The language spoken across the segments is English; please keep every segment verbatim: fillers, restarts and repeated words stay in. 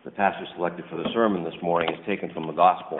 The passage selected for the sermon this morning is taken from the Gospel.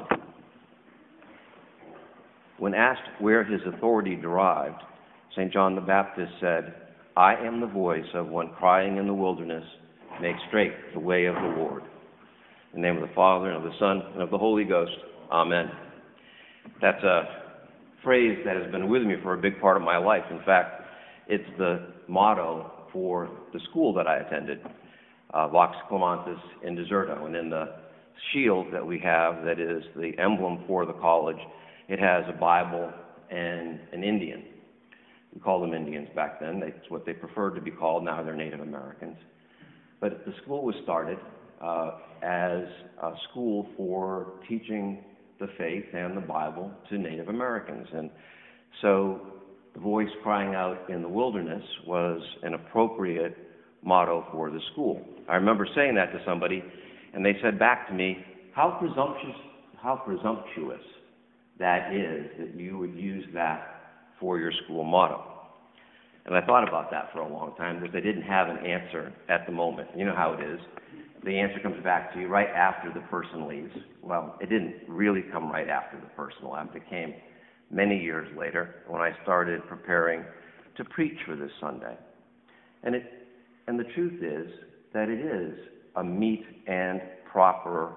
When asked where his authority derived, Saint John the Baptist said, "I am the voice of one crying in the wilderness, make straight the way of the Lord." In the name of the Father, and of the Son, and of the Holy Ghost. Amen. That's a phrase that has been with me for a big part of my life. In fact, it's the motto for the school that I attended. Uh, Vox Clamantis in Deserto, and in the shield that we have that is the emblem for the college, it has a Bible and an Indian. We called them Indians back then. That's what they preferred to be called. Now they're Native Americans. But the school was started uh, as a school for teaching the faith and the Bible to Native Americans. And so the voice crying out in the wilderness was an appropriate motto for the school. I remember saying that to somebody, and they said back to me, how presumptuous, how presumptuous that is that you would use that for your school motto. And I thought about that for a long time because I didn't have an answer at the moment. You know how it is. The answer comes back to you right after the person leaves. Well, it didn't really come right after the person left. It came many years later when I started preparing to preach for this Sunday. And it And the truth is that it is a meet and proper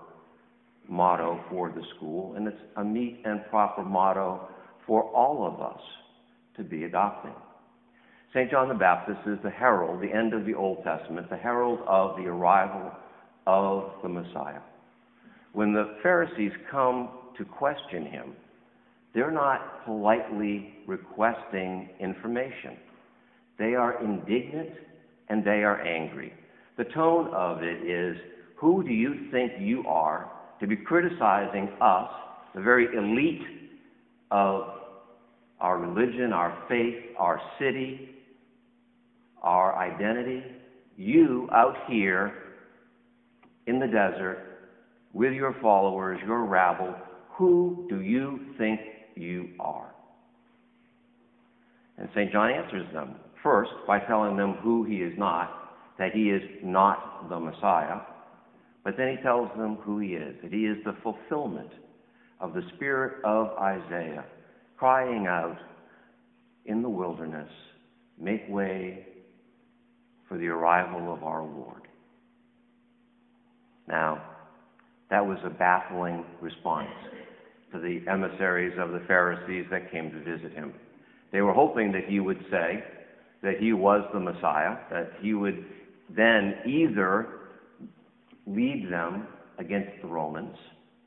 motto for the school, and it's a meet and proper motto for all of us to be adopting. Saint John the Baptist is the herald, the end of the Old Testament, the herald of the arrival of the Messiah. When the Pharisees come to question him, they're not politely requesting information. They are indignant and they are angry. The tone of it is, who do you think you are to be criticizing us, the very elite of our religion, our faith, our city, our identity? You out here in the desert with your followers, your rabble, who do you think you are? And Saint John answers them. First, by telling them who he is not, that he is not the Messiah, but then he tells them who he is, that he is the fulfillment of the spirit of Isaiah, crying out in the wilderness, make way for the arrival of our Lord. Now, that was a baffling response to the emissaries of the Pharisees that came to visit him. They were hoping that he would say that he was the Messiah, that he would then either lead them against the Romans,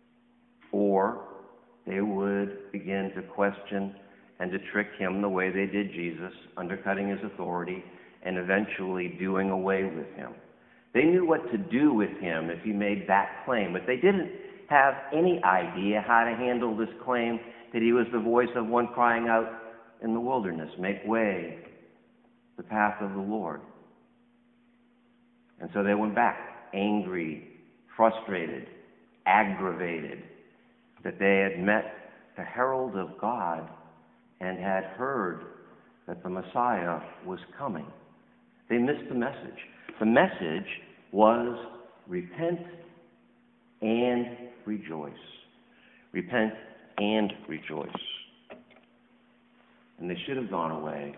or they would begin to question and to trick him the way they did Jesus, undercutting his authority and eventually doing away with him. They knew what to do with him if he made that claim, but they didn't have any idea how to handle this claim that he was the voice of one crying out in the wilderness, make way, the path of the Lord. And so they went back, angry, frustrated, aggravated, that they had met the herald of God and had heard that the Messiah was coming. They missed the message. The message was repent and rejoice. Repent and rejoice. And they should have gone away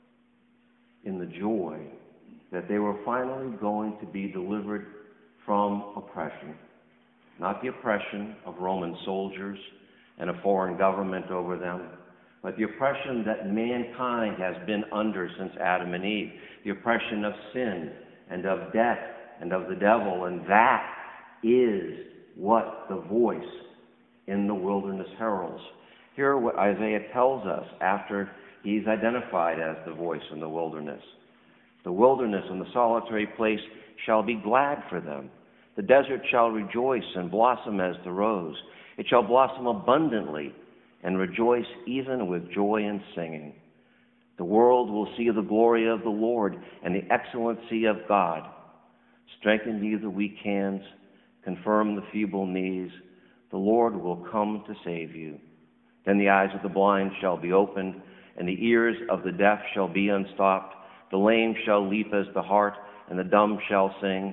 in the joy that they were finally going to be delivered from oppression. Not the oppression of Roman soldiers and a foreign government over them, but the oppression that mankind has been under since Adam and Eve. The oppression of sin and of death and of the devil. And that is what the voice in the wilderness heralds. Hear what Isaiah tells us after he's identified as the voice in the wilderness. The wilderness and the solitary place shall be glad for them. The desert shall rejoice and blossom as the rose. It shall blossom abundantly and rejoice even with joy and singing. The world will see the glory of the Lord and the excellency of God. Strengthen ye the weak hands, confirm the feeble knees. The Lord will come to save you. Then the eyes of the blind shall be opened, and the ears of the deaf shall be unstopped. The lame shall leap as the hart, and the dumb shall sing.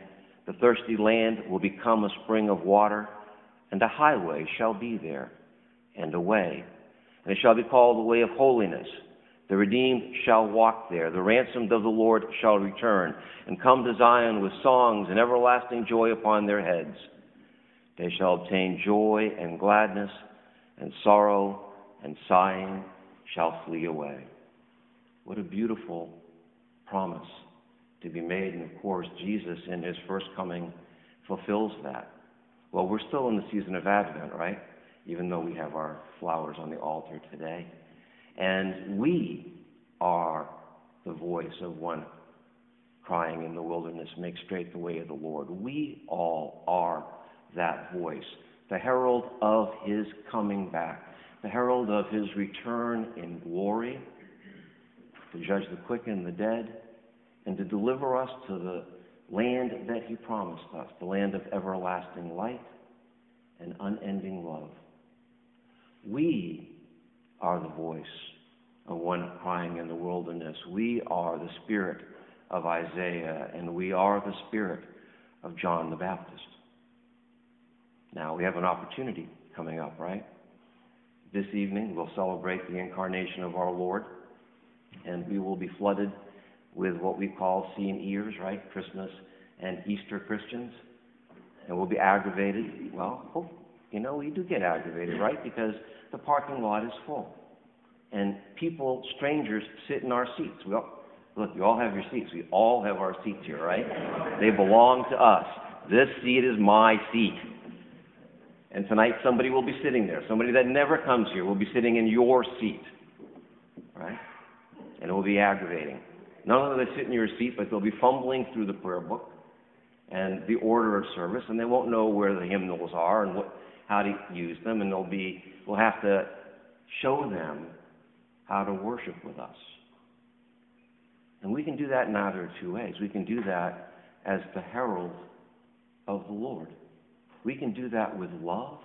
The thirsty land will become a spring of water, and a highway shall be there, and a way. And it shall be called the way of holiness. The redeemed shall walk there. The ransomed of the Lord shall return, and come to Zion with songs and everlasting joy upon their heads. They shall obtain joy and gladness, and sorrow and sighing shall flee away. What a beautiful promise to be made. And of course, Jesus in his first coming fulfills that. Well, we're still in the season of Advent, right? Even though we have our flowers on the altar today. And we are the voice of one crying in the wilderness, make straight the way of the Lord. We all are that voice, the herald of his coming back, the herald of his return in glory, to judge the quick and the dead, and to deliver us to the land that he promised us, the land of everlasting light and unending love. We are the voice of one crying in the wilderness. We are the spirit of Isaiah, and we are the spirit of John the Baptist. Now, we have an opportunity coming up, right? This evening, we'll celebrate the incarnation of our Lord, and we will be flooded with what we call seeing ears, right? Christmas and Easter Christians. And we'll be aggravated. Well, hope, you know, we do get aggravated, right? Because the parking lot is full. And people, strangers, sit in our seats. We all, look, you all have your seats. We all have our seats here, right? They belong to us. This seat is my seat. And tonight somebody will be sitting there. Somebody that never comes here will be sitting in your seat, right? And it will be aggravating. Not only will they sit in your seat, but they'll be fumbling through the prayer book and the order of service, and they won't know where the hymnals are and what, how to use them, and they'll be, we'll have to show them how to worship with us. And we can do that in either of two ways. We can do that as the herald of the Lord. We can do that with love.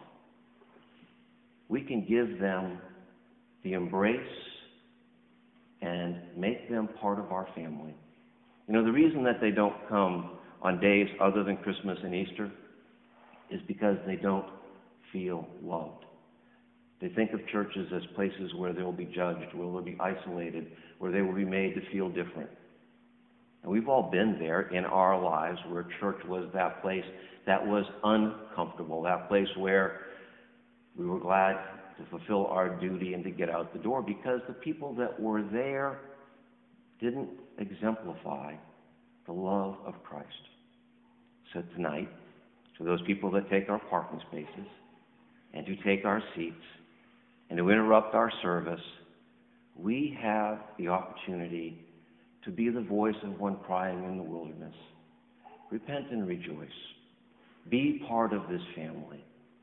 We can give them the embrace and make them part of our family. You know, the reason that they don't come on days other than Christmas and Easter is because they don't feel loved. They think of churches as places where they will be judged, where they'll be isolated, where they will be made to feel different. And we've all been there in our lives where church was that place that was uncomfortable, that place where we were glad to fulfill our duty and to get out the door because the people that were there didn't exemplify the love of Christ. So tonight, to those people that take our parking spaces and who take our seats and who interrupt our service, we have the opportunity to be the voice of one crying in the wilderness. Repent and rejoice. Be part of this family.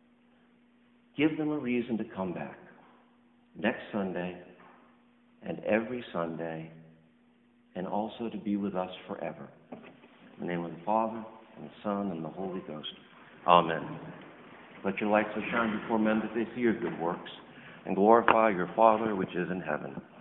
Give them a reason to come back next Sunday and every Sunday, and also to be with us forever. In the name of the Father, and the Son, and the Holy Ghost. Amen. Let your light so shine before men that they see your good works and glorify your Father which is in heaven.